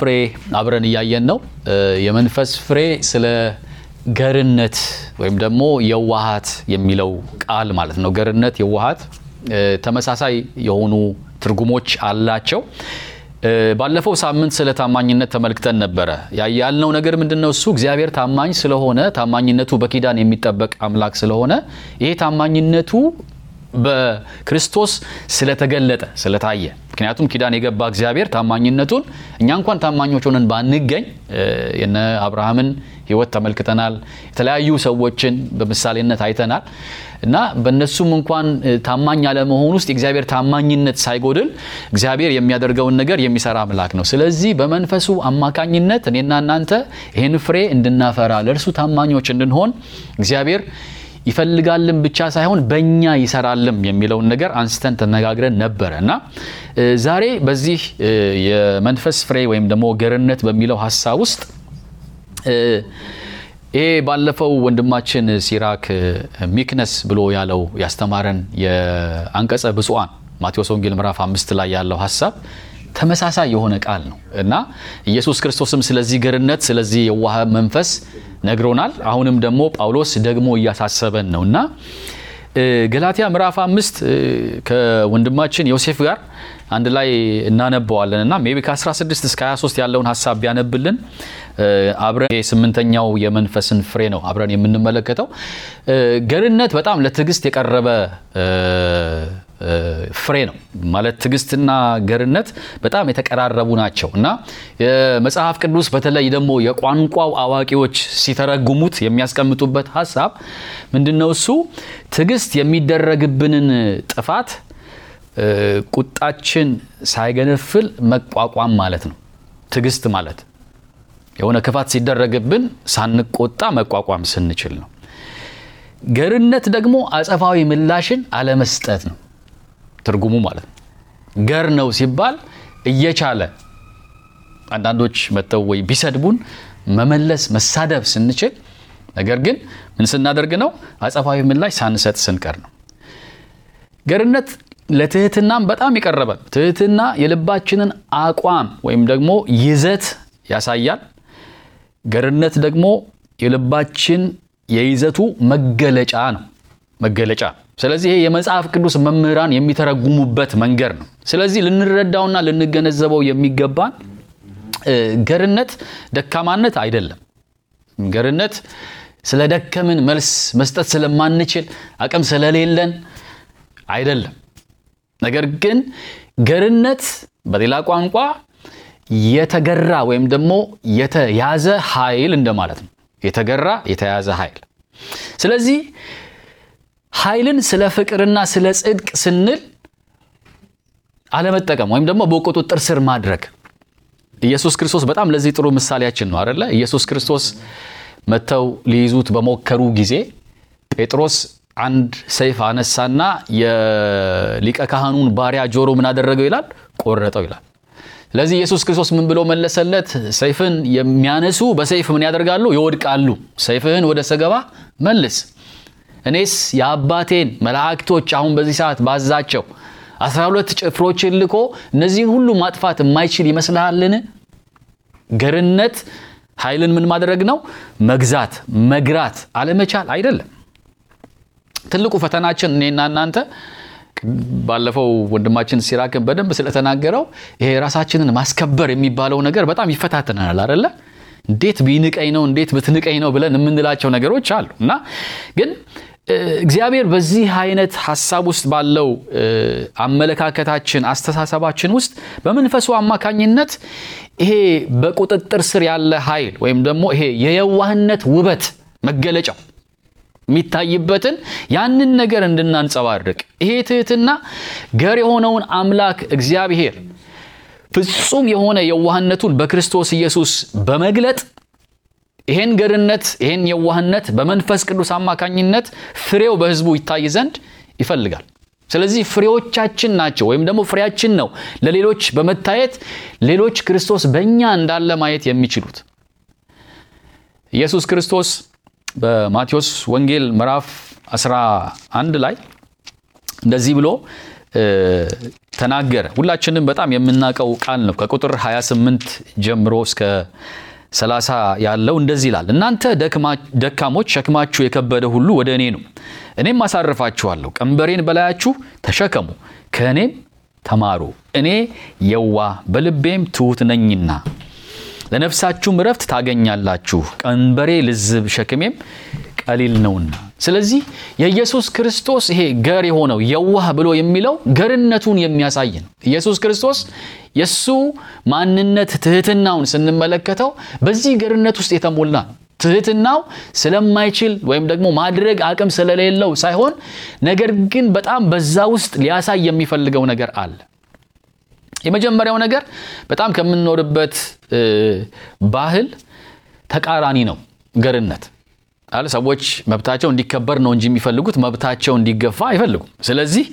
ፍሬ አብረን እያየን ነው። የመንፈስ ፍሬ ስለ ገርነት ወይም ደግሞ የዋሃት የሚለው ቃል ማለት ነው። ገርነት፣ የዋሃት ተመሳሳይ የሆኑ ትርጉሞች አላቸው። ባለፈው ሳምንት ስለ ታማኝነት ተመልክተን ነበረ። ያልነው ነገር ምንድነው? እሱ እግዚአብሔር ታማኝ ስለሆነ ታማኝነቱ በኪዳን የሚጠበቅ አምላክ ስለሆነ ይሄ ታማኝነቱ በክርስቶስ ስለተገለጠ ስለታየ፣ ምክንያቱም ኪዳን የገባ እግዚአብሔር ታማኝነቱን እኛ እንኳን ታማኞች ሆነን ባንገኝ የነ አብርሃምን ሕይወት ተመልክተናል። የተለያዩ ሰዎችን በምሳሌነት አይተናል እና በእነሱም እንኳን ታማኝ አለመሆን ውስጥ የእግዚአብሔር ታማኝነት ሳይጎድል እግዚአብሔር የሚያደርገውን ነገር የሚሰራ አምላክ ነው። ስለዚህ በመንፈሱ አማካኝነት እኔና እናንተ ይህን ፍሬ እንድናፈራ ለእርሱ ታማኞች እንድንሆን እግዚአብሔር ይፈልጋልም ብቻ ሳይሆን በእኛ ይሰራልም የሚለውን ነገር አንስተን ተነጋግረን ነበረ እና ዛሬ በዚህ የመንፈስ ፍሬ ወይም ደግሞ ገርነት በሚለው ሀሳብ ውስጥ ይሄ ባለፈው ወንድማችን ሲራክ ሚክነስ ብሎ ያለው ያስተማረን የአንቀጸ ብፁዓን ማቴዎስ ወንጌል ምዕራፍ 5 ላይ ያለው ሀሳብ ተመሳሳይ የሆነ ቃል ነው እና ኢየሱስ ክርስቶስም ስለዚህ ገርነት ስለዚህ የዋህ መንፈስ ነግሮናል። አሁንም ደግሞ ጳውሎስ ደግሞ እያሳሰበን ነውና ገላትያ ምዕራፍ 5 ከወንድማችን ዮሴፍ ጋር አንድ ላይ እናነበዋለንና ሜቢ ከ16 እስከ 23 ያለውን ሐሳብ ቢያነብልን አብረን የስምንተኛው የመንፈስን ፍሬ ነው አብረን የምንመለከተው። ገርነት በጣም ለትዕግስት የቀረበ ፍሬ ነው ማለት ትዕግስትና ገርነት በጣም የተቀራረቡ ናቸው እና የመጽሐፍ ቅዱስ በተለይ ደግሞ የቋንቋው አዋቂዎች ሲተረጉሙት የሚያስቀምጡበት ሐሳብ ምንድነው? እሱ ትዕግስት የሚደረግብንን ጥፋት ቁጣችን ሳይገነፍል መቋቋም ማለት ነው። ትዕግስት ማለት የሆነ ክፋት ሲደረግብን ሳንቆጣ መቋቋም ስንችል ነው። ገርነት ደግሞ አጸፋዊ ምላሽን አለመስጠት ነው ትርጉሙ ማለት ነው። ገር ነው ሲባል እየቻለ አንዳንዶች መተው ወይ ቢሰድቡን መመለስ መሳደብ ስንችል፣ ነገር ግን ምን ስናደርግ ነው? አጸፋዊ ምላሽ ሳንሰጥ ስንቀር ነው። ገርነት ለትህትናም በጣም የቀረበ ትህትና የልባችንን አቋም ወይም ደግሞ ይዘት ያሳያል። ገርነት ደግሞ የልባችን የይዘቱ መገለጫ ነው መገለጫ። ስለዚህ ይሄ የመጽሐፍ ቅዱስ መምህራን የሚተረጉሙበት መንገድ ነው። ስለዚህ ልንረዳውና ልንገነዘበው የሚገባን ገርነት ደካማነት አይደለም። ገርነት ስለደከምን መልስ መስጠት ስለማንችል አቅም ስለሌለን አይደለም። ነገር ግን ገርነት በሌላ ቋንቋ የተገራ ወይም ደግሞ የተያዘ ኃይል እንደማለት ነው። የተገራ የተያዘ ኃይል። ስለዚህ ኃይልን ስለ ፍቅርና ስለ ጽድቅ ስንል አለመጠቀም ወይም ደግሞ በቁጥጥር ስር ማድረግ። ኢየሱስ ክርስቶስ በጣም ለዚህ ጥሩ ምሳሌያችን ነው አይደለ? ኢየሱስ ክርስቶስ መተው ሊይዙት በሞከሩ ጊዜ ጴጥሮስ አንድ ሰይፍ አነሳና የሊቀ ካህኑን ባሪያ ጆሮ ምን አደረገው ይላል? ቆረጠው ይላል። ስለዚህ ኢየሱስ ክርስቶስ ምን ብሎ መለሰለት? ሰይፍን የሚያነሱ በሰይፍ ምን ያደርጋሉ? ይወድቃሉ። ሰይፍህን ወደ ሰገባ መልስ። እኔስ የአባቴን መላእክቶች አሁን በዚህ ሰዓት ባዛቸው 12 ጭፍሮችን ልኮ እነዚህን ሁሉ ማጥፋት የማይችል ይመስልሃልን? ገርነት ኃይልን ምን ማድረግ ነው? መግዛት፣ መግራት አለመቻል አይደለም። ትልቁ ፈተናችን እኔና እናንተ ባለፈው ወንድማችን ሲራክን በደንብ ስለተናገረው ይሄ ራሳችንን ማስከበር የሚባለው ነገር በጣም ይፈታተናል አይደለ? እንዴት ቢንቀኝ ነው እንዴት ብትንቀኝ ነው ብለን የምንላቸው ነገሮች አሉ እና ግን እግዚአብሔር በዚህ አይነት ሐሳብ ውስጥ ባለው አመለካከታችን አስተሳሰባችን ውስጥ በመንፈሱ አማካኝነት ይሄ በቁጥጥር ስር ያለ ኃይል ወይም ደግሞ ይሄ የየዋህነት ውበት መገለጫው የሚታይበትን ያንን ነገር እንድናንጸባርቅ ይሄ ትህትና ገር የሆነውን አምላክ እግዚአብሔር ፍጹም የሆነ የዋህነቱን በክርስቶስ ኢየሱስ በመግለጥ ይሄን ገርነት ይሄን የዋህነት በመንፈስ ቅዱስ አማካኝነት ፍሬው በሕዝቡ ይታይ ዘንድ ይፈልጋል። ስለዚህ ፍሬዎቻችን ናቸው ወይም ደግሞ ፍሬያችን ነው ለሌሎች በመታየት ሌሎች ክርስቶስ በእኛ እንዳለ ማየት የሚችሉት። ኢየሱስ ክርስቶስ በማቴዎስ ወንጌል ምዕራፍ 11 ላይ እንደዚህ ብሎ ተናገረ። ሁላችንም በጣም የምናውቀው ቃል ነው። ከቁጥር 28 ጀምሮ እስከ 30 ያለው እንደዚህ ይላል። እናንተ ደካሞች ሸክማችሁ የከበደ ሁሉ ወደ እኔ ነው፣ እኔም አሳርፋችኋለሁ። ቀንበሬን በላያችሁ ተሸከሙ፣ ከእኔም ተማሩ፣ እኔ የዋህ በልቤም ትሑት ነኝና ለነፍሳችሁም እረፍት ታገኛላችሁ። ቀንበሬ ልዝብ ሸክሜም ቀሊል ነውና። ስለዚህ የኢየሱስ ክርስቶስ ይሄ ገር የሆነው የዋህ ብሎ የሚለው ገርነቱን የሚያሳይ ነው። ኢየሱስ ክርስቶስ የሱ ማንነት ትህትናውን ስንመለከተው በዚህ ገርነት ውስጥ የተሞላ ነው። ትህትናው ስለማይችል ወይም ደግሞ ማድረግ አቅም ስለሌለው ሳይሆን ነገር ግን በጣም በዛ ውስጥ ሊያሳይ የሚፈልገው ነገር አለ። የመጀመሪያው ነገር በጣም ከምንኖርበት ባህል ተቃራኒ ነው ገርነት። ሰዎች መብታቸው እንዲከበር ነው እንጂ የሚፈልጉት መብታቸው እንዲገፋ አይፈልጉም። ስለዚህ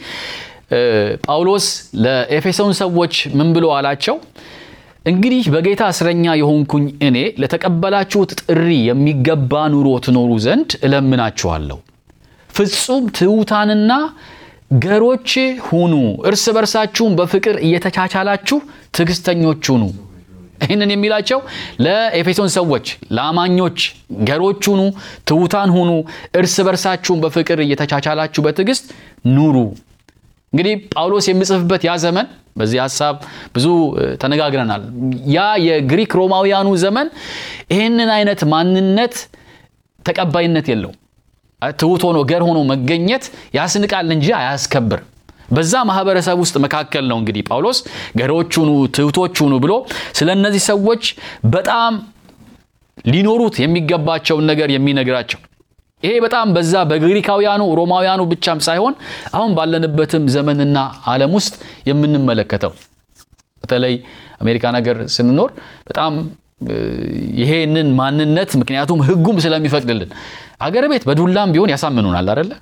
ጳውሎስ ለኤፌሶን ሰዎች ምን ብሎ አላቸው? እንግዲህ በጌታ እስረኛ የሆንኩኝ እኔ ለተቀበላችሁት ጥሪ የሚገባ ኑሮ ትኖሩ ዘንድ እለምናችኋለሁ። ፍጹም ትሑታንና ገሮች ሁኑ፣ እርስ በርሳችሁም በፍቅር እየተቻቻላችሁ ትዕግስተኞች ሁኑ። ይህንን የሚላቸው ለኤፌሶን ሰዎች ለአማኞች ገሮች ሁኑ፣ ትሑታን ሁኑ፣ እርስ በርሳችሁም በፍቅር እየተቻቻላችሁ በትዕግስት ኑሩ። እንግዲህ ጳውሎስ የሚጽፍበት ያ ዘመን በዚህ ሐሳብ ብዙ ተነጋግረናል። ያ የግሪክ ሮማውያኑ ዘመን ይህንን አይነት ማንነት ተቀባይነት የለው። ትሑት ሆኖ ገር ሆኖ መገኘት ያስንቃል እንጂ አያስከብር። በዛ ማህበረሰብ ውስጥ መካከል ነው እንግዲህ ጳውሎስ ገሮች ሁኑ፣ ትሑቶች ሁኑ ብሎ ስለ እነዚህ ሰዎች በጣም ሊኖሩት የሚገባቸውን ነገር የሚነግራቸው። ይሄ በጣም በዛ በግሪካውያኑ ሮማውያኑ ብቻም ሳይሆን አሁን ባለንበትም ዘመንና ዓለም ውስጥ የምንመለከተው በተለይ አሜሪካን ሀገር ስንኖር በጣም ይሄንን ማንነት ምክንያቱም ሕጉም ስለሚፈቅድልን አገር ቤት በዱላም ቢሆን ያሳምኑናል አይደለ?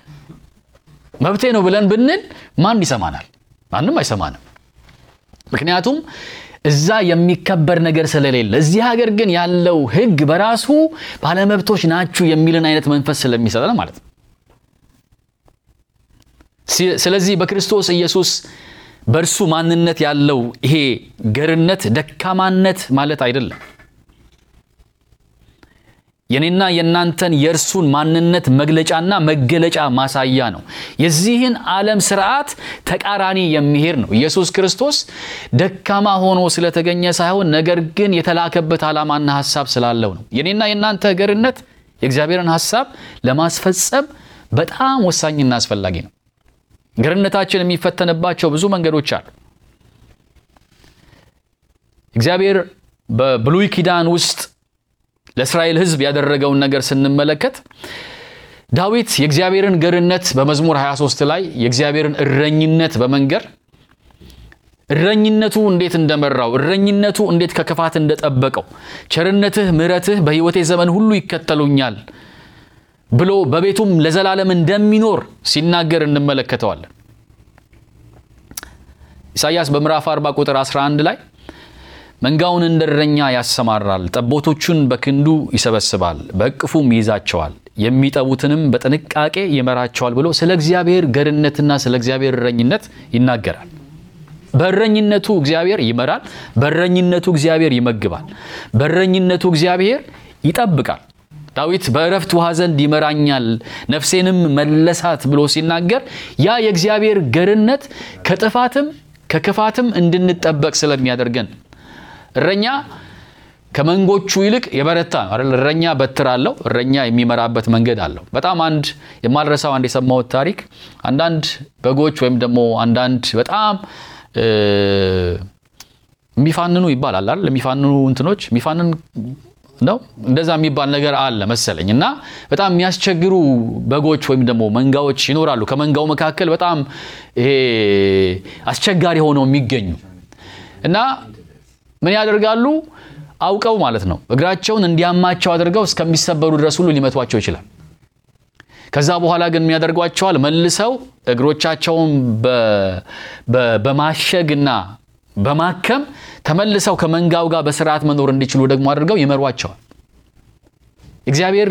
መብቴ ነው ብለን ብንል ማን ይሰማናል? ማንም አይሰማንም። ምክንያቱም እዛ የሚከበር ነገር ስለሌለ። እዚህ ሀገር ግን ያለው ሕግ በራሱ ባለመብቶች ናችሁ የሚልን አይነት መንፈስ ስለሚሰጠን ማለት ነው። ስለዚህ በክርስቶስ ኢየሱስ በእርሱ ማንነት ያለው ይሄ ገርነት ደካማነት ማለት አይደለም። የኔና የናንተን የእርሱን ማንነት መግለጫና መገለጫ ማሳያ ነው። የዚህን ዓለም ስርዓት ተቃራኒ የሚሄድ ነው። ኢየሱስ ክርስቶስ ደካማ ሆኖ ስለተገኘ ሳይሆን ነገር ግን የተላከበት ዓላማና ሐሳብ ስላለው ነው። የኔና የናንተ ገርነት የእግዚአብሔርን ሐሳብ ለማስፈጸም በጣም ወሳኝና አስፈላጊ ነው። ገርነታችን የሚፈተንባቸው ብዙ መንገዶች አሉ። እግዚአብሔር በብሉይ ኪዳን ውስጥ ለእስራኤል ሕዝብ ያደረገውን ነገር ስንመለከት ዳዊት የእግዚአብሔርን ገርነት በመዝሙር 23 ላይ የእግዚአብሔርን እረኝነት በመንገር እረኝነቱ እንዴት እንደመራው፣ እረኝነቱ እንዴት ከክፋት እንደጠበቀው፣ ቸርነትህ ምሕረትህ በሕይወቴ ዘመን ሁሉ ይከተሉኛል ብሎ በቤቱም ለዘላለም እንደሚኖር ሲናገር እንመለከተዋለን። ኢሳይያስ በምዕራፍ 40 ቁጥር 11 ላይ መንጋውን እንደ እረኛ ያሰማራል፣ ጠቦቶቹን በክንዱ ይሰበስባል፣ በእቅፉም ይይዛቸዋል፣ የሚጠቡትንም በጥንቃቄ ይመራቸዋል ብሎ ስለ እግዚአብሔር ገርነትና ስለ እግዚአብሔር እረኝነት ይናገራል። በእረኝነቱ እግዚአብሔር ይመራል፣ በእረኝነቱ እግዚአብሔር ይመግባል፣ በእረኝነቱ እግዚአብሔር ይጠብቃል። ዳዊት በእረፍት ውሃ ዘንድ ይመራኛል፣ ነፍሴንም መለሳት ብሎ ሲናገር ያ የእግዚአብሔር ገርነት ከጥፋትም ከክፋትም እንድንጠበቅ ስለሚያደርገን። እረኛ ከመንጎቹ ይልቅ የበረታ ነው አይደል? እረኛ በትር አለው። እረኛ የሚመራበት መንገድ አለው። በጣም አንድ የማልረሳው አንድ የሰማሁት ታሪክ አንዳንድ በጎች ወይም ደግሞ አንዳንድ በጣም የሚፋንኑ ይባላል አይደል? የሚፋንኑ እንትኖች የሚፋንን ነው እንደዛ የሚባል ነገር አለ መሰለኝ። እና በጣም የሚያስቸግሩ በጎች ወይም ደግሞ መንጋዎች ይኖራሉ። ከመንጋው መካከል በጣም ይሄ አስቸጋሪ ሆነው የሚገኙ እና ምን ያደርጋሉ? አውቀው ማለት ነው እግራቸውን እንዲያማቸው አድርገው እስከሚሰበሩ ድረስ ሁሉ ሊመቷቸው ይችላል። ከዛ በኋላ ግን የሚያደርጓቸዋል መልሰው እግሮቻቸውን በማሸግና በማከም ተመልሰው ከመንጋው ጋር በስርዓት መኖር እንዲችሉ ደግሞ አድርገው ይመሯቸዋል። እግዚአብሔር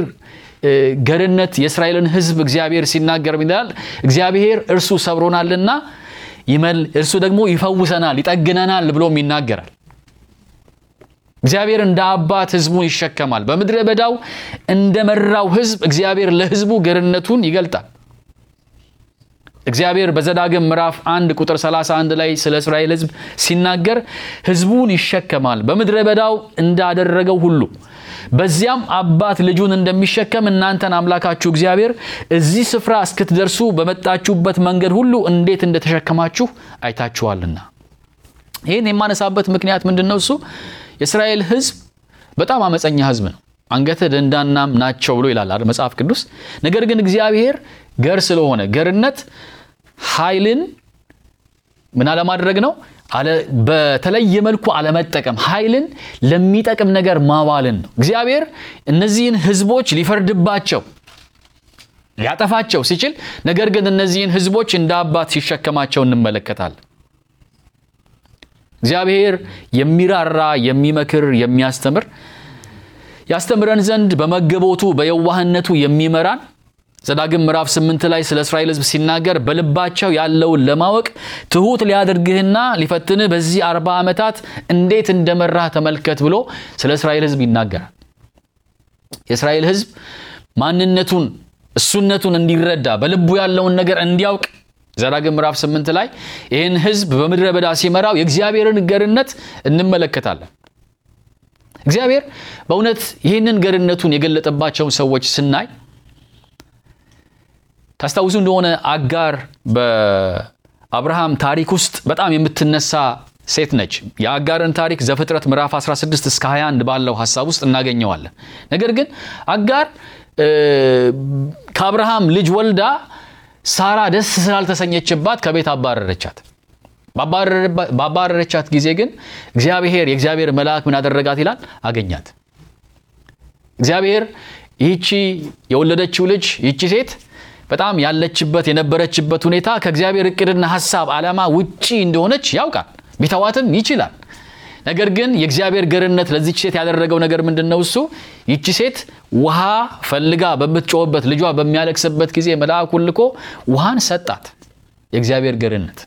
ገርነት የእስራኤልን ሕዝብ እግዚአብሔር ሲናገር ይላል እግዚአብሔር እርሱ ሰብሮናልና እርሱ ደግሞ ይፈውሰናል፣ ይጠግነናል ብሎም ይናገራል። እግዚአብሔር እንደ አባት ሕዝቡን ይሸከማል። በምድረ በዳው እንደመራው ሕዝብ እግዚአብሔር ለሕዝቡ ገርነቱን ይገልጣል። እግዚአብሔር በዘዳግም ምዕራፍ 1 ቁጥር 31 ላይ ስለ እስራኤል ሕዝብ ሲናገር ሕዝቡን ይሸከማል በምድረ በዳው እንዳደረገው ሁሉ በዚያም አባት ልጁን እንደሚሸከም እናንተን አምላካችሁ እግዚአብሔር እዚህ ስፍራ እስክትደርሱ በመጣችሁበት መንገድ ሁሉ እንዴት እንደተሸከማችሁ አይታችኋልና። ይህን የማነሳበት ምክንያት ምንድነው? እሱ የእስራኤል ሕዝብ በጣም አመፀኛ ሕዝብ ነው። አንገተ ደንዳናም ናቸው ብሎ ይላል አይደል መጽሐፍ ቅዱስ። ነገር ግን እግዚአብሔር ገር ስለሆነ ገርነት ኃይልን ምን አለማድረግ ነው? በተለየ መልኩ አለመጠቀም፣ ኃይልን ለሚጠቅም ነገር ማዋልን ነው። እግዚአብሔር እነዚህን ሕዝቦች ሊፈርድባቸው ሊያጠፋቸው ሲችል፣ ነገር ግን እነዚህን ሕዝቦች እንደ አባት ሲሸከማቸው እንመለከታለን። እግዚአብሔር የሚራራ የሚመክር የሚያስተምር ያስተምረን ዘንድ በመገቦቱ በየዋህነቱ የሚመራን ዘዳግም ምዕራፍ 8 ላይ ስለ እስራኤል ሕዝብ ሲናገር በልባቸው ያለውን ለማወቅ ትሁት ሊያደርግህና ሊፈትንህ በዚህ 40 ዓመታት እንዴት እንደመራህ ተመልከት ብሎ ስለ እስራኤል ሕዝብ ይናገራል። የእስራኤል ሕዝብ ማንነቱን እሱነቱን እንዲረዳ በልቡ ያለውን ነገር እንዲያውቅ ዘዳግም ምዕራፍ 8 ላይ ይህን ሕዝብ በምድረ በዳ ሲመራው የእግዚአብሔርን ገርነት እንመለከታለን። እግዚአብሔር በእውነት ይህንን ገርነቱን የገለጠባቸውን ሰዎች ስናይ ታስታውሱ እንደሆነ አጋር በአብርሃም ታሪክ ውስጥ በጣም የምትነሳ ሴት ነች። የአጋርን ታሪክ ዘፍጥረት ምዕራፍ 16 እስከ 21 ባለው ሐሳብ ውስጥ እናገኘዋለን። ነገር ግን አጋር ከአብርሃም ልጅ ወልዳ ሳራ ደስ ስላልተሰኘችባት ከቤት አባረረቻት። ባባረረቻት ጊዜ ግን የእግዚአብሔር መልአክ ምን አደረጋት ይላል? አገኛት። እግዚአብሔር ይህቺ የወለደችው ልጅ ይህቺ ሴት በጣም የነበረችበት ሁኔታ ከእግዚአብሔር እቅድና ሐሳብ ዓላማ ውጪ እንደሆነች ያውቃል። ቢተዋትም ይችላል። ነገር ግን የእግዚአብሔር ገርነት ለዚህች ሴት ያደረገው ነገር ምንድነው? እሱ ይህቺ ሴት ውሃ ፈልጋ በምትጮህበት ልጇ በሚያለቅስበት ጊዜ መልአኩን ልኮ ውሃን ሰጣት። የእግዚአብሔር ገርነት።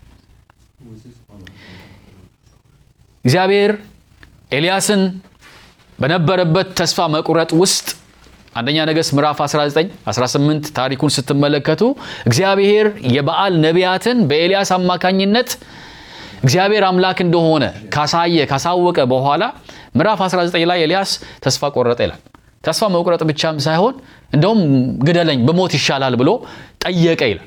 እግዚአብሔር ኤልያስን በነበረበት ተስፋ መቁረጥ ውስጥ አንደኛ ነገሥት ምዕራፍ 19-18 ታሪኩን ስትመለከቱ እግዚአብሔር የበዓል ነቢያትን በኤልያስ አማካኝነት እግዚአብሔር አምላክ እንደሆነ ካሳወቀ በኋላ ምዕራፍ 19 ላይ ኤልያስ ተስፋ ቆረጠ ይላል። ተስፋ መቁረጥ ብቻም ሳይሆን እንደውም ግደለኝ በሞት ይሻላል ብሎ ጠየቀ ይላል።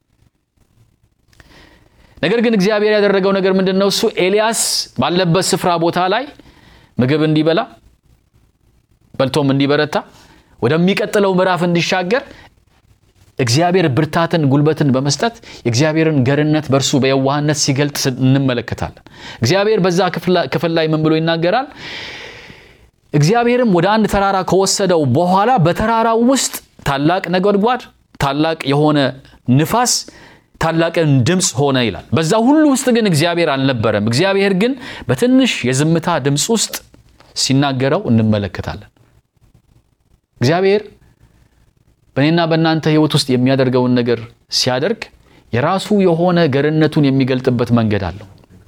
ነገር ግን እግዚአብሔር ያደረገው ነገር ምንድነው? እሱ ኤልያስ ባለበት ስፍራ ቦታ ላይ ምግብ እንዲበላ በልቶም እንዲበረታ ወደሚቀጥለው ምዕራፍ እንዲሻገር እግዚአብሔር ብርታትን ጉልበትን በመስጠት የእግዚአብሔርን ገርነት በርሱ በየዋህነት ሲገልጥ እንመለከታለን። እግዚአብሔር በዛ ክፍል ላይ ምን ብሎ ይናገራል? እግዚአብሔርም ወደ አንድ ተራራ ከወሰደው በኋላ በተራራው ውስጥ ታላቅ ነጎድጓድ፣ ታላቅ የሆነ ንፋስ፣ ታላቅን ድምፅ ሆነ ይላል። በዛ ሁሉ ውስጥ ግን እግዚአብሔር አልነበረም። እግዚአብሔር ግን በትንሽ የዝምታ ድምፅ ውስጥ ሲናገረው እንመለከታለን። እግዚአብሔር በእኔና በእናንተ ሕይወት ውስጥ የሚያደርገውን ነገር ሲያደርግ የራሱ የሆነ ገርነቱን የሚገልጥበት መንገድ አለው።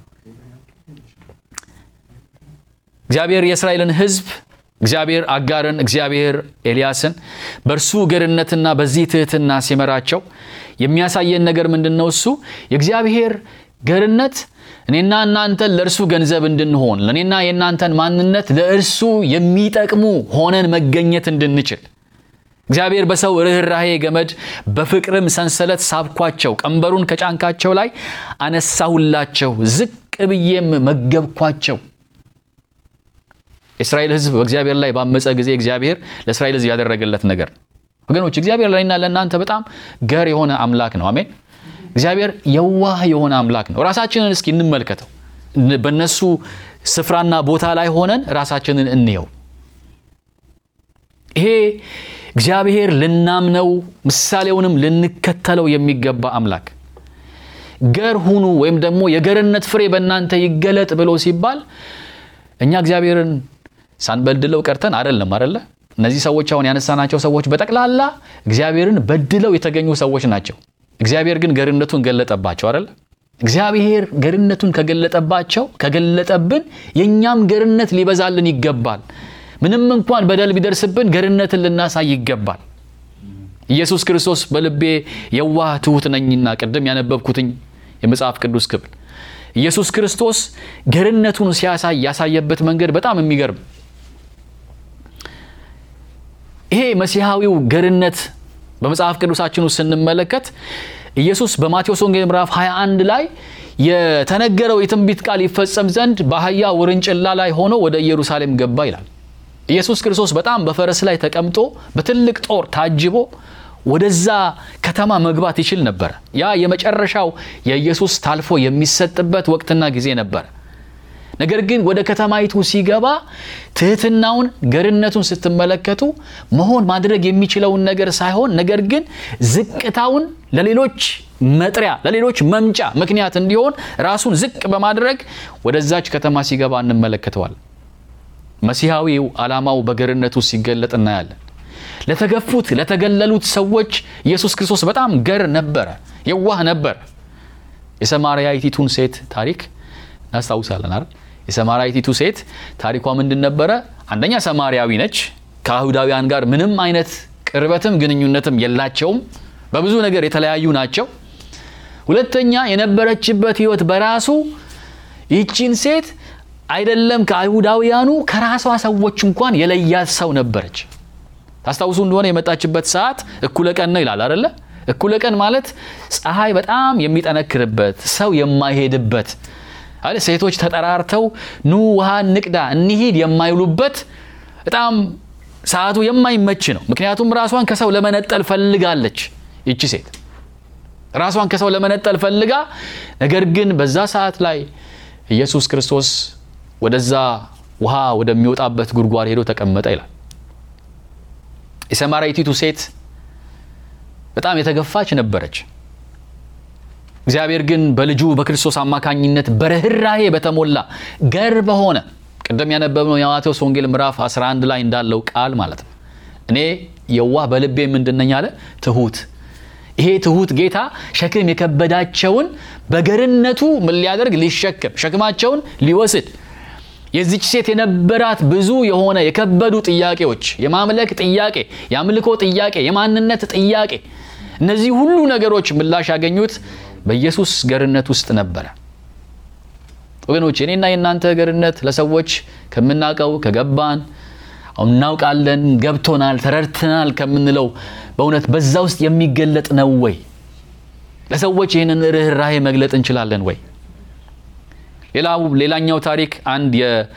እግዚአብሔር የእስራኤልን ሕዝብ እግዚአብሔር አጋርን እግዚአብሔር ኤልያስን በእርሱ ገርነትና በዚህ ትህትና ሲመራቸው የሚያሳየን ነገር ምንድነው? እሱ የእግዚአብሔር ገርነት እኔና እናንተን ለእርሱ ገንዘብ እንድንሆን ለእኔና የእናንተን ማንነት ለእርሱ የሚጠቅሙ ሆነን መገኘት እንድንችል እግዚአብሔር በሰው ርኅራኄ ገመድ በፍቅርም ሰንሰለት ሳብኳቸው፣ ቀንበሩን ከጫንቃቸው ላይ አነሳሁላቸው፣ ዝቅ ብዬም መገብኳቸው። የእስራኤል ሕዝብ በእግዚአብሔር ላይ ባመፀ ጊዜ እግዚአብሔር ለእስራኤል ሕዝብ ያደረገለት ነገር ወገኖች፣ እግዚአብሔር ለእኔና ለእናንተ በጣም ገር የሆነ አምላክ ነው። አሜን። እግዚአብሔር የዋህ የሆነ አምላክ ነው። ራሳችንን እስኪ እንመልከተው። በእነሱ ስፍራና ቦታ ላይ ሆነን ራሳችንን እንየው። ይሄ እግዚአብሔር ልናምነው ምሳሌውንም ልንከተለው የሚገባ አምላክ ገር ሁኑ ወይም ደግሞ የገርነት ፍሬ በእናንተ ይገለጥ ብሎ ሲባል እኛ እግዚአብሔርን ሳንበድለው ቀርተን አይደለም አይደለ? እነዚህ ሰዎች አሁን ያነሳናቸው ሰዎች በጠቅላላ እግዚአብሔርን በድለው የተገኙ ሰዎች ናቸው። እግዚአብሔር ግን ገርነቱን ገለጠባቸው አይደል? እግዚአብሔር ገርነቱን ከገለጠብን የኛም ገርነት ሊበዛልን ይገባል። ምንም እንኳን በደል ቢደርስብን ገርነትን ልናሳይ ይገባል። ኢየሱስ ክርስቶስ በልቤ የዋህ ትሁት ነኝና ቅድም ያነበብኩትኝ የመጽሐፍ ቅዱስ ክፍል ኢየሱስ ክርስቶስ ገርነቱን ያሳየበት መንገድ በጣም የሚገርም። ይሄ መሲሐዊው ገርነት በመጽሐፍ ቅዱሳችን ውስጥ ስንመለከት ኢየሱስ በማቴዎስ ወንጌል ምዕራፍ 21 ላይ የተነገረው የትንቢት ቃል ይፈጸም ዘንድ በአህያ ውርንጭላ ላይ ሆኖ ወደ ኢየሩሳሌም ገባ ይላል። ኢየሱስ ክርስቶስ በጣም በፈረስ ላይ ተቀምጦ በትልቅ ጦር ታጅቦ ወደዛ ከተማ መግባት ይችል ነበር። ያ የመጨረሻው የኢየሱስ ታልፎ የሚሰጥበት ወቅትና ጊዜ ነበር። ነገር ግን ወደ ከተማይቱ ሲገባ ትህትናውን፣ ገርነቱን ስትመለከቱ ማድረግ የሚችለውን ነገር ሳይሆን ነገር ግን ዝቅታውን ለሌሎች መጥሪያ፣ ለሌሎች መምጫ ምክንያት እንዲሆን ራሱን ዝቅ በማድረግ ወደዛች ከተማ ሲገባ እንመለከተዋል። መሲሐዊው ዓላማው በገርነቱ ሲገለጥ እናያለን። ለተገፉት፣ ለተገለሉት ሰዎች ኢየሱስ ክርስቶስ በጣም ገር ነበረ፣ የዋህ ነበረ። የሰማርያይቱን ሴት ታሪክ እናስታውሳለን አይደል? የሰማርያይቱ ሴት ታሪኳ ምንድን ነበረ? አንደኛ ሰማርያዊ ነች። ከአይሁዳውያን ጋር ምንም አይነት ቅርበትም ግንኙነትም የላቸውም። በብዙ ነገር የተለያዩ ናቸው። ሁለተኛ የነበረችበት ህይወት በራሱ ይህችን ሴት አይደለም ከአይሁዳውያኑ ከራሷ ሰዎች እንኳን የለያት ሰው ነበረች። ታስታውሱ እንደሆነ የመጣችበት ሰዓት እኩለ ቀን ነው ይላል አይደለ? እኩለ ቀን ማለት ፀሐይ በጣም የሚጠነክርበት፣ ሰው የማይሄድበት አይደል? ሴቶች ተጠራርተው ኑ ውሃ ንቅዳ እንሂድ የማይሉበት በጣም ሰዓቱ የማይመች ነው። ምክንያቱም ራሷን ከሰው ለመነጠል ፈልጋለች። ይቺ ሴት ራሷን ከሰው ለመነጠል ፈልጋ፣ ነገር ግን በዛ ሰዓት ላይ ኢየሱስ ክርስቶስ ወደዛ ውሃ ወደሚወጣበት ጉድጓድ ሄዶ ተቀመጠ ይላል። የሰማርያይቱ ሴት በጣም የተገፋች ነበረች። እግዚአብሔር ግን በልጁ በክርስቶስ አማካኝነት በርህራሄ በተሞላ ገር በሆነ ቅድም ያነበብነው የማቴዎስ ወንጌል ምዕራፍ 11 ላይ እንዳለው ቃል ማለት ነው። እኔ የዋህ በልቤ ምንድነኝ አለ? ትሁት። ይሄ ትሁት ጌታ ሸክም የከበዳቸውን በገርነቱ ምን ሊያደርግ? ሊሸከም፣ ሸክማቸውን ሊወስድ። የዚች ሴት የነበራት ብዙ የሆነ የከበዱ ጥያቄዎች፣ የማምለክ ጥያቄ፣ የአምልኮ ጥያቄ፣ የማንነት ጥያቄ፣ እነዚህ ሁሉ ነገሮች ምላሽ ያገኙት በኢየሱስ ገርነት ውስጥ ነበረ። ወገኖች እኔና የእናንተ ገርነት ለሰዎች ከምናውቀው ከገባን እናውቃለን፣ ገብቶናል፣ ተረድተናል ከምንለው በእውነት በዛ ውስጥ የሚገለጥ ነው ወይ? ለሰዎች ይህንን ርህራሄ መግለጥ እንችላለን ወይ? ሌላኛው ታሪክ አንድ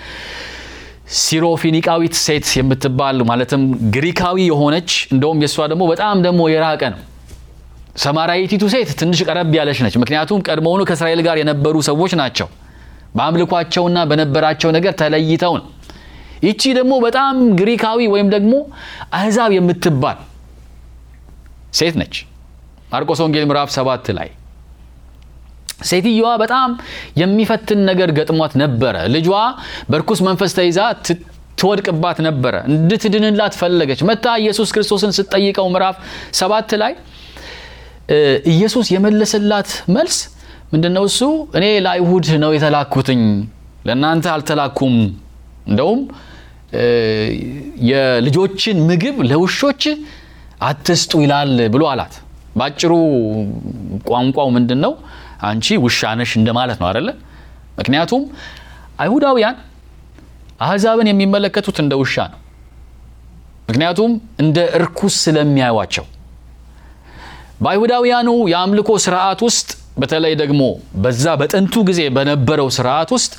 የሲሮፊኒቃዊት ሴት የምትባል ማለትም ግሪካዊ የሆነች እንደውም የሷ ደግሞ በጣም ደግሞ የራቀ ነው። ሰማርያይቱ ሴት ትንሽ ቀረብ ያለች ነች። ምክንያቱም ቀድሞውኑ ከእስራኤል ጋር የነበሩ ሰዎች ናቸው። በአምልኳቸውና በነበራቸው ነገር ተለይተው ነው። ይቺ ደግሞ በጣም ግሪካዊ ወይም ደግሞ አህዛብ የምትባል ሴት ነች። ማርቆስ ወንጌል ምዕራፍ 7 ላይ ሴትየዋ በጣም የሚፈትን ነገር ገጥሟት ነበረ። ልጇ በርኩስ መንፈስ ተይዛ ትወድቅባት ነበረ። እንድትድንላት ፈለገች። መታ ኢየሱስ ክርስቶስን ስትጠይቀው ምዕራፍ 7 ላይ ኢየሱስ የመለሰላት መልስ ምንድነው? እሱ እኔ ለአይሁድ ነው የተላኩትኝ፣ ለእናንተ አልተላኩም። እንደውም የልጆችን ምግብ ለውሾች አትስጡ ይላል ብሎ አላት። ባጭሩ ቋንቋው ምንድነው? አንቺ ውሻ ነሽ እንደማለት ነው አይደለ? ምክንያቱም አይሁዳውያን አህዛብን የሚመለከቱት እንደ ውሻ ነው። ምክንያቱም እንደ እርኩስ ስለሚያዩዋቸው። በአይሁዳውያኑ የአምልኮ ስርዓት ውስጥ በተለይ ደግሞ በዛ በጥንቱ ጊዜ በነበረው ስርዓት ውስጥ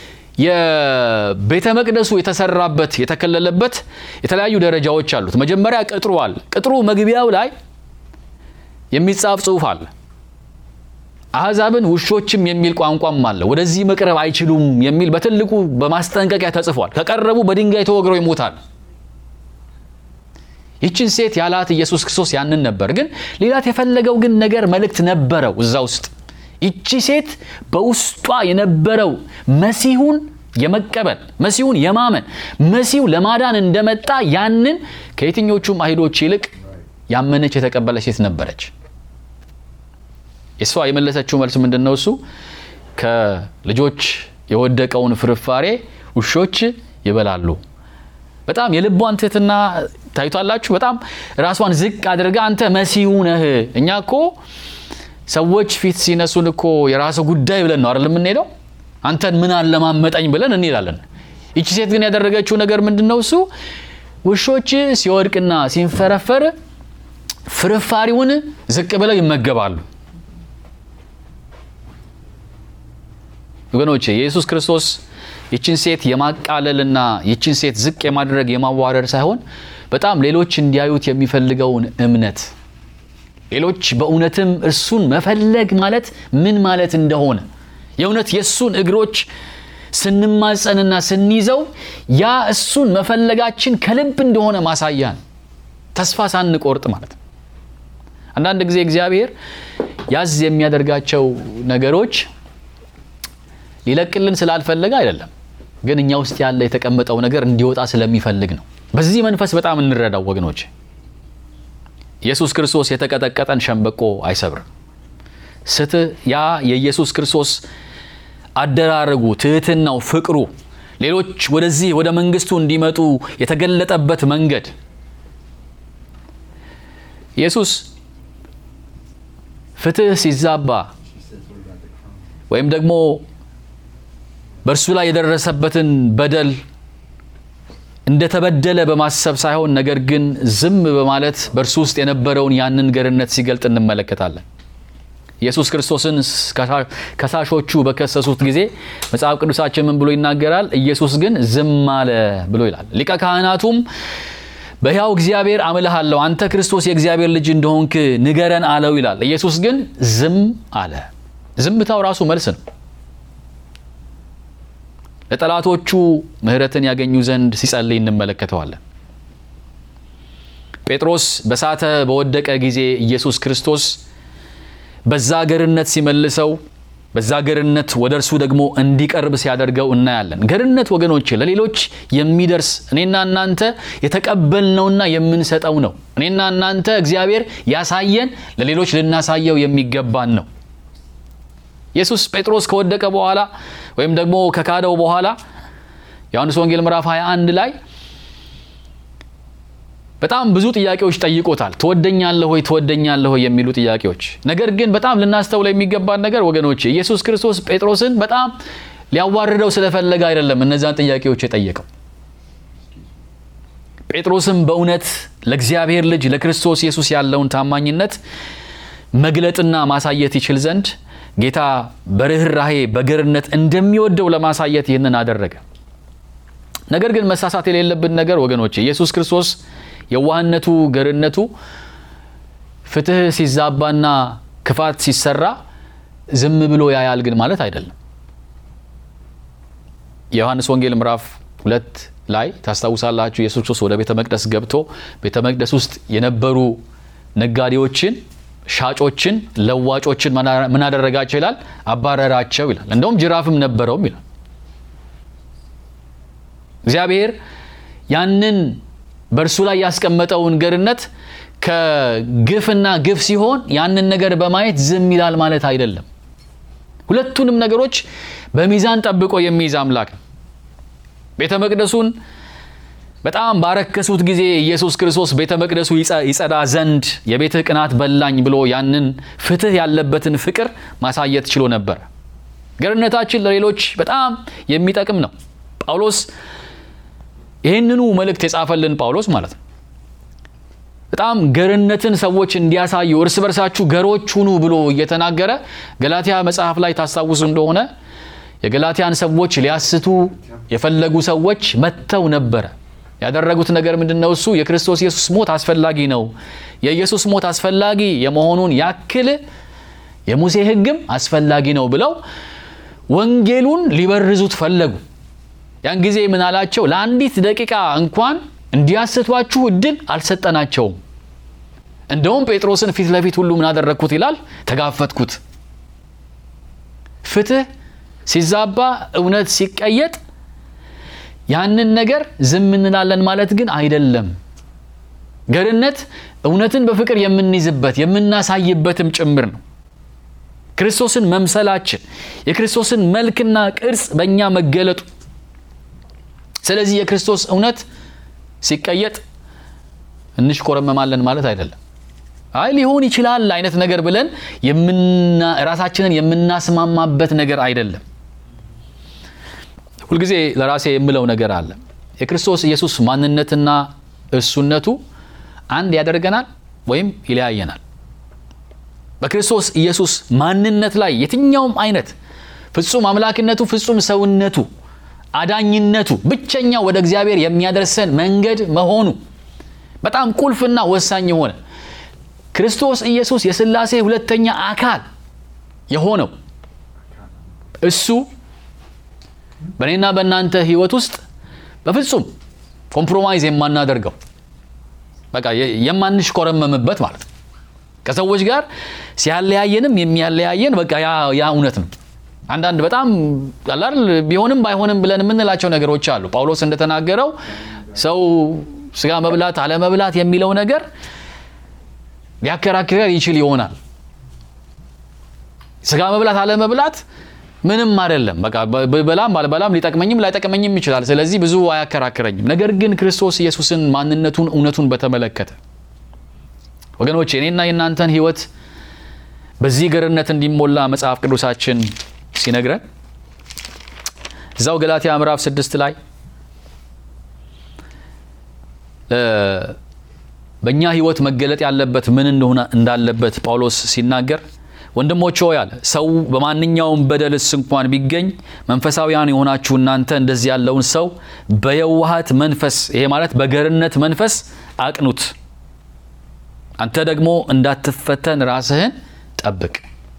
የቤተ መቅደሱ የተሰራበት የተከለለበት የተለያዩ ደረጃዎች አሉት። መጀመሪያ ቅጥሩ አለ። ቅጥሩ መግቢያው ላይ የሚጻፍ ጽሑፍ አለ። አህዛብን ውሾችም የሚል ቋንቋም አለ። ወደዚህ መቅረብ አይችሉም የሚል በትልቁ በማስጠንቀቂያ ተጽፏል። ከቀረቡ በድንጋይ ተወግረው ይሞታል። ይችን ሴት ያላት ኢየሱስ ክርስቶስ ያንን ነበር። ግን ሌላት የፈለገው ግን ነገር መልእክት ነበረው እዛ ውስጥ። ይቺ ሴት በውስጧ የነበረው መሲሁን የመቀበል፣ መሲሁን የማመን፣ መሲሁ ለማዳን እንደመጣ ያንን ከየትኞቹም አይሁዶች ይልቅ ያመነች የተቀበለች ሴት ነበረች። እሷ የመለሰችው መልስ ምንድነው? እሱ ከልጆች የወደቀውን ፍርፋሬ ውሾች ይበላሉ። በጣም የልቧን ትህትና ታይቷላችሁ። በጣም ራሷን ዝቅ አድርጋ አንተ መሲሁ ነህ፣ እኛ እኮ ሰዎች ፊት ሲነሱን እኮ የራሱ ጉዳይ ብለን ነው አይደል የምንሄደው፣ አንተን ምን አለማመጠኝ ብለን እንሄዳለን። ይቺ ሴት ግን ያደረገችው ነገር ምንድነው? እሱ ውሾች ሲወድቅና ሲንፈረፈር ፍርፋሪውን ዝቅ ብለው ይመገባሉ። ወገኖቼ ኢየሱስ ክርስቶስ ይችን ሴት የማቃለልና ይችን ሴት ዝቅ የማድረግ የማዋረድ ሳይሆን በጣም ሌሎች እንዲያዩት የሚፈልገውን እምነት፣ ሌሎች በእውነትም እርሱን መፈለግ ማለት ምን ማለት እንደሆነ የእውነት የእሱን እግሮች ስንማጸንና ስንይዘው ያ እሱን መፈለጋችን ከልብ እንደሆነ ማሳያ ነው። ተስፋ ሳንቆርጥ ማለት ነው። አንዳንድ ጊዜ እግዚአብሔር ያዝ የሚያደርጋቸው ነገሮች ሊለቅልን ስላልፈለገ አይደለም፣ ግን እኛ ውስጥ ያለ የተቀመጠው ነገር እንዲወጣ ስለሚፈልግ ነው። በዚህ መንፈስ በጣም እንረዳው ወገኖች። ኢየሱስ ክርስቶስ የተቀጠቀጠን ሸምበቆ አይሰብርም። ያ የኢየሱስ ክርስቶስ አደራረጉ፣ ትህትናው፣ ፍቅሩ ሌሎች ወደዚህ ወደ መንግስቱ እንዲመጡ የተገለጠበት መንገድ ኢየሱስ ፍትህ ሲዛባ ወይም ደግሞ በእርሱ ላይ የደረሰበትን በደል እንደተበደለ በማሰብ ሳይሆን ነገር ግን ዝም በማለት በእርሱ ውስጥ የነበረውን ያንን ገርነት ሲገልጥ እንመለከታለን። ኢየሱስ ክርስቶስን ከሳሾቹ በከሰሱት ጊዜ መጽሐፍ ቅዱሳችን ምን ብሎ ይናገራል? ኢየሱስ ግን ዝም አለ ብሎ ይላል። ሊቀ ካህናቱም በሕያው እግዚአብሔር አምልሃለሁ፣ አንተ ክርስቶስ የእግዚአብሔር ልጅ እንደሆንክ ንገረን አለው ይላል። ኢየሱስ ግን ዝም አለ። ዝምታው ራሱ መልስ ነው። ለጠላቶቹ ምሕረትን ያገኙ ዘንድ ሲጸልይ እንመለከተዋለን። ጴጥሮስ በሳተ በወደቀ ጊዜ ኢየሱስ ክርስቶስ በዛ ገርነት ሲመልሰው፣ በዛ ገርነት ወደ እርሱ ደግሞ እንዲቀርብ ሲያደርገው እናያለን። ገርነት ወገኖቼ ለሌሎች የሚደርስ እኔና እናንተ የተቀበልነውና የምንሰጠው ነው። እኔና እናንተ እግዚአብሔር ያሳየን ለሌሎች ልናሳየው የሚገባን ነው። ኢየሱስ ጴጥሮስ ከወደቀ በኋላ ወይም ደግሞ ከካደው በኋላ ዮሐንስ ወንጌል ምዕራፍ 21 ላይ በጣም ብዙ ጥያቄዎች ጠይቆታል። ትወደኛለህ ወይ ትወደኛለህ ወይ የሚሉ ጥያቄዎች። ነገር ግን በጣም ልናስተውለው የሚገባን ነገር ወገኖች ኢየሱስ ክርስቶስ ጴጥሮስን በጣም ሊያዋርደው ስለፈለገ አይደለም እነዛን ጥያቄዎች የጠየቀው። ጴጥሮስም በእውነት ለእግዚአብሔር ልጅ ለክርስቶስ ኢየሱስ ያለውን ታማኝነት መግለጥና ማሳየት ይችል ዘንድ ጌታ በርህራሄ በገርነት እንደሚወደው ለማሳየት ይህንን አደረገ። ነገር ግን መሳሳት የሌለብን ነገር ወገኖች ኢየሱስ ክርስቶስ የዋህነቱ፣ ገርነቱ ፍትህ ሲዛባና ክፋት ሲሰራ ዝም ብሎ ያያል ግን ማለት አይደለም። የዮሐንስ ወንጌል ምዕራፍ 2 ላይ ታስታውሳላችሁ። ኢየሱስ ክርስቶስ ወደ ቤተ መቅደስ ገብቶ ቤተ መቅደስ ውስጥ የነበሩ ነጋዴዎችን፣ ሻጮችን፣ ለዋጮችን ምን አደረጋቸው ይላል? አባረራቸው ይላል። እንደውም ጅራፍም ነበረውም ይላል። እግዚአብሔር ያንን በእርሱ ላይ ያስቀመጠውን ገርነት ከግፍና ግፍ ሲሆን ያንን ነገር በማየት ዝም ይላል ማለት አይደለም። ሁለቱንም ነገሮች በሚዛን ጠብቆ የሚይዝ አምላክ ነው። ቤተ መቅደሱን በጣም ባረከሱት ጊዜ ኢየሱስ ክርስቶስ ቤተ መቅደሱ ይጸዳ ዘንድ የቤትህ ቅናት በላኝ ብሎ ያንን ፍትህ ያለበትን ፍቅር ማሳየት ችሎ ነበር። ገርነታችን ለሌሎች በጣም የሚጠቅም ነው። ጳውሎስ ይህንኑ መልእክት የጻፈልን ጳውሎስ ማለት ነው። በጣም ገርነትን ሰዎች እንዲያሳዩ እርስ በርሳችሁ ገሮች ሁኑ ብሎ እየተናገረ ገላትያ መጽሐፍ ላይ ታስታውሱ እንደሆነ የገላትያን ሰዎች ሊያስቱ የፈለጉ ሰዎች መጥተው ነበረ። ያደረጉት ነገር ምንድነው? እሱ የክርስቶስ ኢየሱስ ሞት አስፈላጊ ነው፣ የኢየሱስ ሞት አስፈላጊ የመሆኑን ያክል የሙሴ ሕግም አስፈላጊ ነው ብለው ወንጌሉን ሊበርዙት ፈለጉ። ያን ጊዜ ምን አላቸው? ለአንዲት ደቂቃ እንኳን እንዲያስቷችሁ እድል አልሰጠናቸውም። እንደውም ጴጥሮስን ፊት ለፊት ሁሉ ምን አደረግኩት ይላል? ተጋፈጥኩት። ፍትህ ሲዛባ፣ እውነት ሲቀየጥ ያንን ነገር ዝም እንላለን ማለት ግን አይደለም። ገርነት እውነትን በፍቅር የምንይዝበት የምናሳይበትም ጭምር ነው። ክርስቶስን መምሰላችን፣ የክርስቶስን መልክና ቅርጽ በእኛ መገለጡ። ስለዚህ የክርስቶስ እውነት ሲቀየጥ እንሽኮረመማለን ማለት አይደለም። አይ ሊሆን ይችላል አይነት ነገር ብለን ራሳችንን የምናስማማበት ነገር አይደለም። ሁልጊዜ ለራሴ የምለው ነገር አለ። የክርስቶስ ኢየሱስ ማንነትና እሱነቱ አንድ ያደርገናል ወይም ይለያየናል። በክርስቶስ ኢየሱስ ማንነት ላይ የትኛውም አይነት ፍጹም አምላክነቱ፣ ፍጹም ሰውነቱ፣ አዳኝነቱ ብቸኛ ወደ እግዚአብሔር የሚያደርሰን መንገድ መሆኑ በጣም ቁልፍና ወሳኝ የሆነ ክርስቶስ ኢየሱስ የሥላሴ ሁለተኛ አካል የሆነው እሱ በእኔና በእናንተ ሕይወት ውስጥ በፍጹም ኮምፕሮማይዝ የማናደርገው በቃ የማንሽኮረመምበት ማለት ነው። ከሰዎች ጋር ሲያለያየንም የሚያለያየን በቃ ያ እውነት ነው። አንዳንድ በጣም ቀላል ቢሆንም ባይሆንም ብለን የምንላቸው ነገሮች አሉ። ጳውሎስ እንደተናገረው ሰው ስጋ መብላት አለመብላት የሚለው ነገር ሊያከራክረን ይችል ይሆናል። ስጋ መብላት አለመብላት ምንም አይደለም። በቃ በላም ባልበላም ሊጠቅመኝም ላይጠቅመኝም ይችላል። ስለዚህ ብዙ አያከራክረኝም። ነገር ግን ክርስቶስ ኢየሱስን ማንነቱን እውነቱን በተመለከተ ወገኖች የኔና የእናንተን ሕይወት በዚህ ገርነት እንዲሞላ መጽሐፍ ቅዱሳችን ሲነግረን እዛው ገላትያ ምዕራፍ 6 ላይ በእኛ ሕይወት መገለጥ ያለበት ምን እንደሆነ እንዳለበት ጳውሎስ ሲናገር ወንድሞች ሆይ አለ ሰው በማንኛውም በደልስ እንኳን ቢገኝ መንፈሳዊያን የሆናችሁ እናንተ እንደዚህ ያለውን ሰው በየዋሃት መንፈስ፣ ይሄ ማለት በገርነት መንፈስ አቅኑት። አንተ ደግሞ እንዳትፈተን ራስህን ጠብቅ።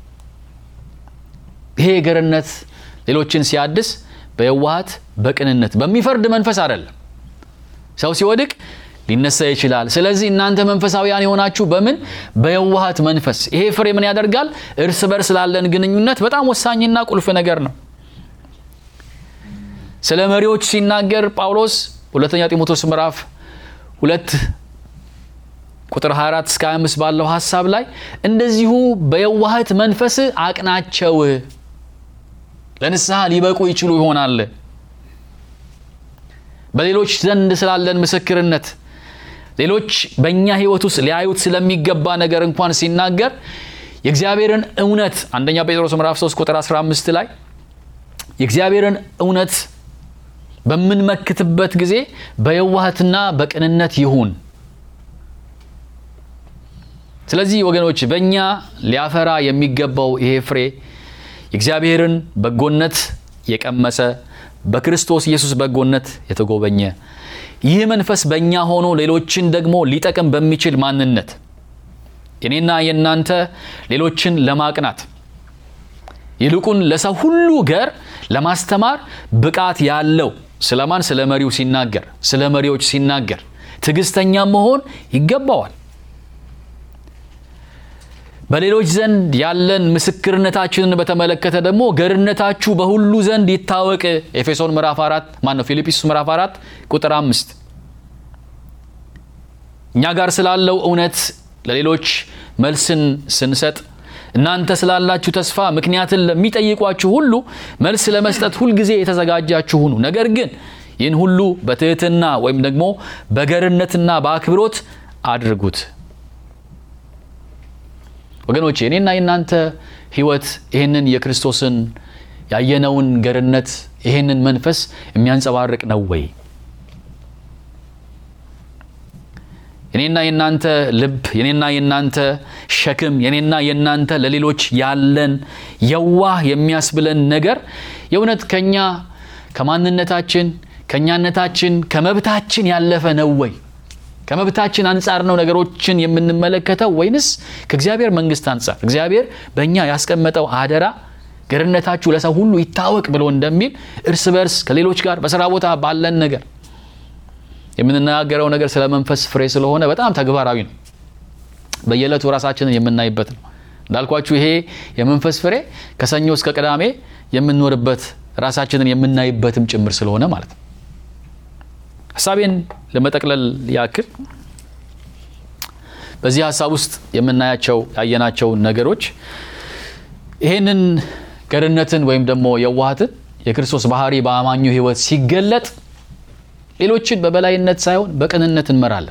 ይሄ ገርነት ሌሎችን ሲያድስ በየዋሃት በቅንነት በሚፈርድ መንፈስ አይደለም። ሰው ሲወድቅ ሊነሳ ይችላል። ስለዚህ እናንተ መንፈሳዊያን የሆናችሁ በምን በየዋሃት መንፈስ። ይሄ ፍሬ ምን ያደርጋል? እርስ በርስ ላለን ግንኙነት በጣም ወሳኝና ቁልፍ ነገር ነው። ስለ መሪዎች ሲናገር ጳውሎስ ሁለተኛ ጢሞቴዎስ ምዕራፍ 2 ቁጥር 24 እስከ 25 ባለው ሐሳብ ላይ እንደዚሁ በየዋሃት መንፈስ አቅናቸው፣ ለንስሐ ሊበቁ ይችሉ ይሆናል። በሌሎች ዘንድ ስላለን ምስክርነት ሌሎች በእኛ ሕይወት ውስጥ ሊያዩት ስለሚገባ ነገር እንኳን ሲናገር የእግዚአብሔርን እውነት አንደኛ ጴጥሮስ ምዕራፍ 3 ቁጥር 15 ላይ የእግዚአብሔርን እውነት በምንመክትበት ጊዜ በየዋህትና በቅንነት ይሁን። ስለዚህ ወገኖች በእኛ ሊያፈራ የሚገባው ይሄ ፍሬ የእግዚአብሔርን በጎነት የቀመሰ በክርስቶስ ኢየሱስ በጎነት የተጎበኘ ይህ መንፈስ በእኛ ሆኖ ሌሎችን ደግሞ ሊጠቅም በሚችል ማንነት የኔና የእናንተ ሌሎችን ለማቅናት ይልቁን ለሰው ሁሉ ገር ለማስተማር ብቃት ያለው ስለማን? ስለ መሪው ሲናገር፣ ስለ መሪዎች ሲናገር ትዕግስተኛ መሆን ይገባዋል። በሌሎች ዘንድ ያለን ምስክርነታችንን በተመለከተ ደግሞ ገርነታችሁ በሁሉ ዘንድ ይታወቅ። ኤፌሶን ምዕራፍ 4 ፊልጵስዩስ ምዕራፍ 4 ቁጥር 5 እኛ ጋር ስላለው እውነት ለሌሎች መልስን ስንሰጥ እናንተ ስላላችሁ ተስፋ ምክንያትን ለሚጠይቋችሁ ሁሉ መልስ ለመስጠት ሁልጊዜ የተዘጋጃችሁ ሁኑ። ነገር ግን ይህን ሁሉ በትህትና ወይም ደግሞ በገርነትና በአክብሮት አድርጉት። ወገኖች የኔና የናንተ ሕይወት ይህንን የክርስቶስን ያየነውን ገርነት ይህንን መንፈስ የሚያንጸባርቅ ነው ወይ? የኔና የናንተ ልብ፣ የኔና የናንተ ሸክም፣ የኔና የናንተ ለሌሎች ያለን የዋህ የሚያስብለን ነገር የእውነት ከኛ ከማንነታችን ከኛነታችን ከመብታችን ያለፈ ነው ወይ? ከመብታችን አንጻር ነው ነገሮችን የምንመለከተው ወይንስ ከእግዚአብሔር መንግስት አንጻር? እግዚአብሔር በእኛ ያስቀመጠው አደራ ገርነታችሁ ለሰው ሁሉ ይታወቅ ብሎ እንደሚል እርስ በርስ ከሌሎች ጋር በሥራ ቦታ ባለን ነገር የምንነጋገረው ነገር ስለ መንፈስ ፍሬ ስለሆነ በጣም ተግባራዊ ነው። በየዕለቱ ራሳችንን የምናይበት ነው። እንዳልኳችሁ ይሄ የመንፈስ ፍሬ ከሰኞ እስከ ቅዳሜ የምንኖርበት ራሳችንን የምናይበትም ጭምር ስለሆነ ማለት ነው። ሐሳቤን ለመጠቅለል ያክል በዚህ ሐሳብ ውስጥ ያየናቸው ነገሮች ይሄንን ገርነትን ወይም ደግሞ የዋሃትን የክርስቶስ ባህሪ በአማኙ ሕይወት ሲገለጥ ሌሎችን በበላይነት ሳይሆን በቅንነት እንመራለን።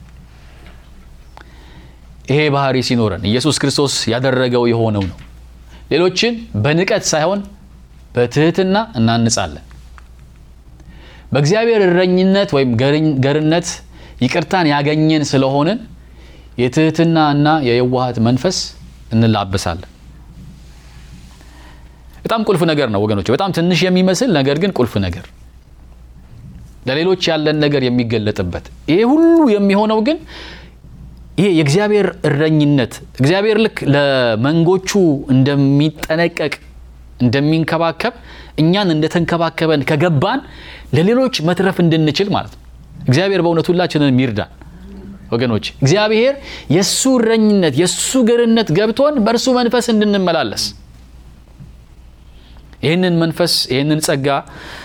ይሄ ባህሪ ሲኖረን ኢየሱስ ክርስቶስ ያደረገው የሆነው ነው። ሌሎችን በንቀት ሳይሆን በትህትና እናንጻለን። በእግዚአብሔር እረኝነት ወይም ገርነት ይቅርታን ያገኘን ስለሆንን የትህትና እና የየዋሃት መንፈስ እንላበሳለን። በጣም ቁልፍ ነገር ነው ወገኖች። በጣም ትንሽ የሚመስል ነገር ግን ቁልፍ ነገር፣ ለሌሎች ያለን ነገር የሚገለጥበት። ይሄ ሁሉ የሚሆነው ግን ይሄ የእግዚአብሔር እረኝነት፣ እግዚአብሔር ልክ ለመንጎቹ እንደሚጠነቀቅ እንደሚንከባከብ እኛን እንደተንከባከበን ከገባን ለሌሎች መትረፍ እንድንችል ማለት ነው። እግዚአብሔር በእውነት ሁላችንን ይርዳን ወገኖች። እግዚአብሔር የሱ እረኝነት የሱ ገርነት ገብቶን በእርሱ መንፈስ እንድንመላለስ ይህንን መንፈስ ይህንን ጸጋ